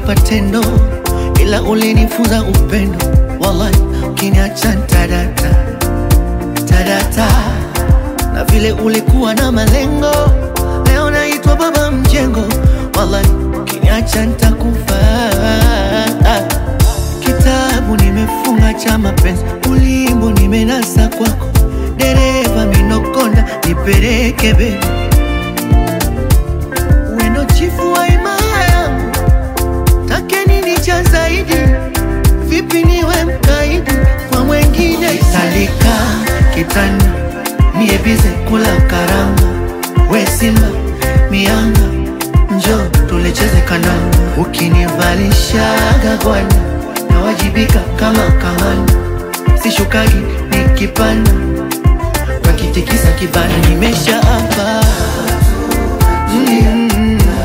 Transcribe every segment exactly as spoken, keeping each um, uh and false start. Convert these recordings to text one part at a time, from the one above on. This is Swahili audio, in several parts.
kwa tendo, ila ulinifunza upendo. Wallahi ukiniacha tadata tadata, na vile ulikuwa na malengo, leo naitwa baba mjengo. Wallahi ukiniacha nitakufa. Kitabu nimefunga cha mapenzi, ulimbo nimenasa kwako. Dereva minokonda nipeleke baby, wendo chifu wa imaya, take nini cha zaidi? Vipi niwe mkaidi kwa mwengine? Salika kitani niebize kula karanga, we simba mianga, njo tulecheze kandanda. Ukinivalisha gagwana nawajibika kama kamanda, sishukagi nikipanda, wakitikisa kibana nimesha hapa. mm-hmm.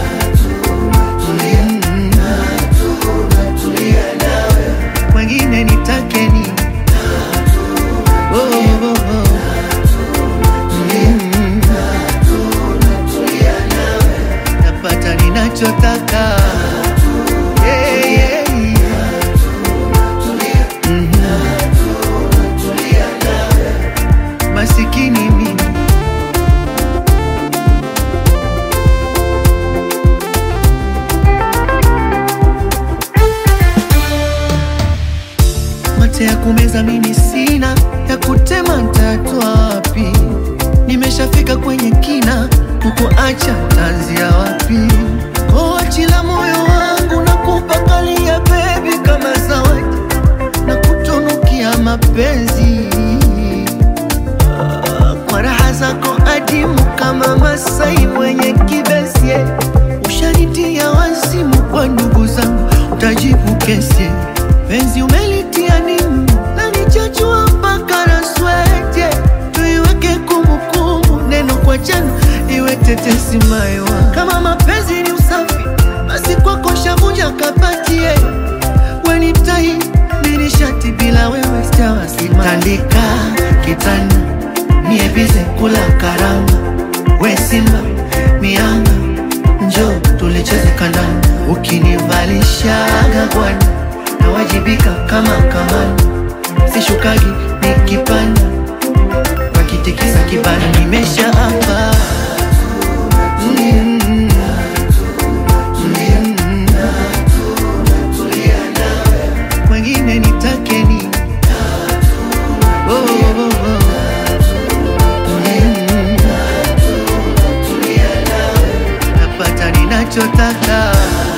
Wengine nitake nini? Oh, oh, oh. Mm-hmm. Napata ninachotaka. Yeah, yeah, yeah. Mm-hmm. Masikini mimi, mate ya kumeza mini sina, ya kutema ntatwa wapi? Nimeshafika kwenye kina, kukuacha tanzia wapi? Koachila moyo wangu na kupakalia baby kama zawadi, na kutunukia mapenzi kwa raha zako adimu kama Masai mwenye kibesi. Ushanitia wazimu kwa ndugu zangu, utajibu kesi. Penzi umelitia nimu na nichachua mpaka na swete, tuiweke kumbukumbu, neno kwa jana iwe tetesi maiwa. Kama mapenzi ni usafi, basi kwako shavunja kabati. Weni tai mini shati, bila wewe sitawasima. Tandika kitanda niebize kula karanga, we simba mianga, njo tulecheze kandanda. Ukinivalisha gagwana nawajibika kama kamanda, sishukagi nikipanda, wakitikisa kibana nimesha hapa. mm-hmm. mm-hmm. Wengine nitake nini? Oh, oh, oh. Mm-hmm. Napata ninachotaka.